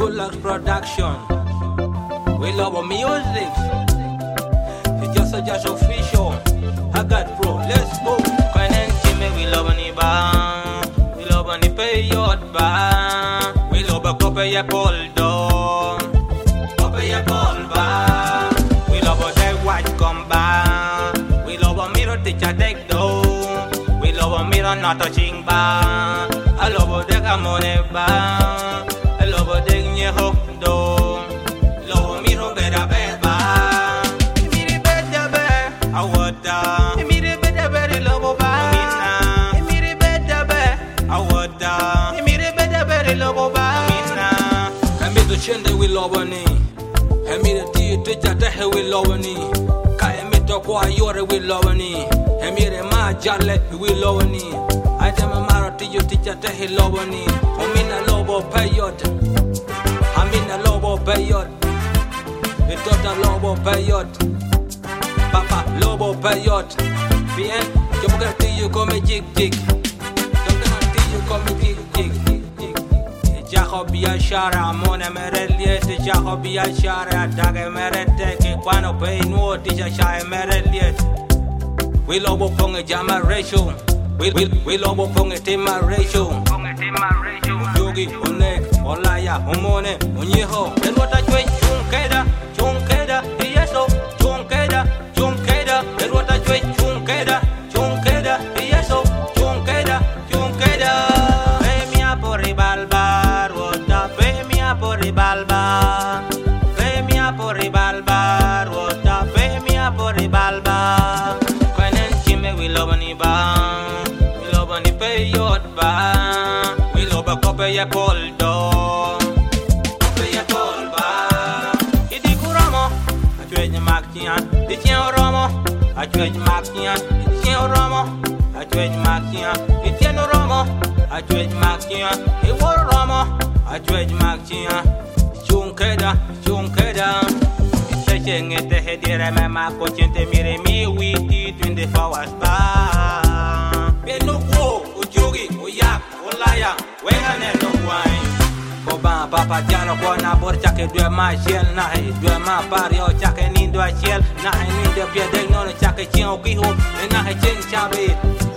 Lux Production. We love our music. It's just official. I got pro. Let's go. We love any bar. We love any period bar. We love a copy of Poldo. Copy of Polba. We love a dead white come back. We love a mirror teacher take do. We love a mirror not touching bar. I love a deck a money bar. I love a deck near hook do. Love a mirror better bar. Mirror better bear. I would die. Mirror better very love bar. Chende we love ni, hemi de ti teja tehe we love ni, ka hemi to kwa yore we love ni, hemi de ma jale we love ni, aja ma maro ti yo teja tehe love ni, omina lobo payot, amina lobo payot, itota lobo payot, papa lobo payot, bien, yo muga ti yo come jig jig, yo muga ti yo come jig jig. Jacobia Shara, Mona Mereliet, Jacobia Shara, Daga Merete, Quano Pay, no Tisha Shai Mereliet. We love upon a Jama ratio. We love upon a Tima ratio. Yogi, Onek, Olaya, Homone, Unyeho. Then what I wait, Chunkeda, Chunkeda, Yeso, Chunkeda, Chunkeda. Then what I wait, Chunkeda, Chunkeda, Yeso, Chunkeda, Chunkeda. Balba, femia por balba, rota femia por balba. Quenen chime we love any ba, we love any period ba, we love a copy ya poldo, copy ya polba. Idi kuramo, a tweet makian, di chien romo, a tweet makian, di chien romo, a tweet makian, di chien romo, a tweet makian, di war romo, a tweet makian. Chunkeda, Chunkeda. Secheng ete hedire me ma kochente mire mi witi 24 hours ba. Benuko, ujogi, uyak, ulaya, wenga ne no wine. Boba papa jalo kwa na bor chake dwe ma shell na he dwe ma pario chake ni dwe shell na he ni de pie de no chake chien okiho na he chen chabe.